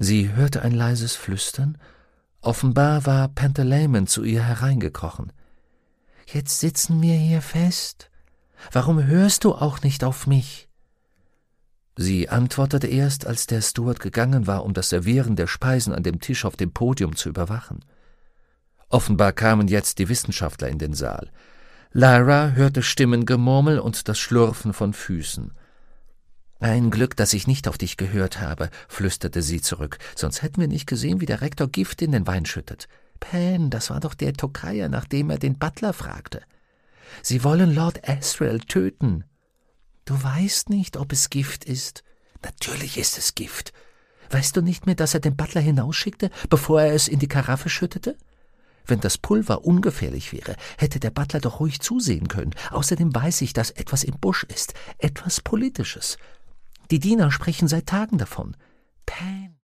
Sie hörte ein leises Flüstern. Offenbar war Pantaleimon zu ihr hereingekrochen. »Jetzt sitzen wir hier fest. Warum hörst du auch nicht auf mich?« Sie antwortete erst, als der Steward gegangen war, um das Servieren der Speisen an dem Tisch auf dem Podium zu überwachen. Offenbar kamen jetzt die Wissenschaftler in den Saal. Lyra hörte Stimmengemurmel und das Schlurfen von Füßen. »Ein Glück, dass ich nicht auf dich gehört habe«, flüsterte sie zurück, »sonst hätten wir nicht gesehen, wie der Rektor Gift in den Wein schüttet. Pan, das war doch der Tokayer, nach dem er den Butler fragte. Sie wollen Lord Asriel töten. Du weißt nicht, ob es Gift ist. Natürlich ist es Gift. Weißt du nicht mehr, dass er den Butler hinausschickte, bevor er es in die Karaffe schüttete? Wenn das Pulver ungefährlich wäre, hätte der Butler doch ruhig zusehen können. Außerdem weiß ich, dass etwas im Busch ist, etwas Politisches. Die Diener sprechen seit Tagen davon. Pan,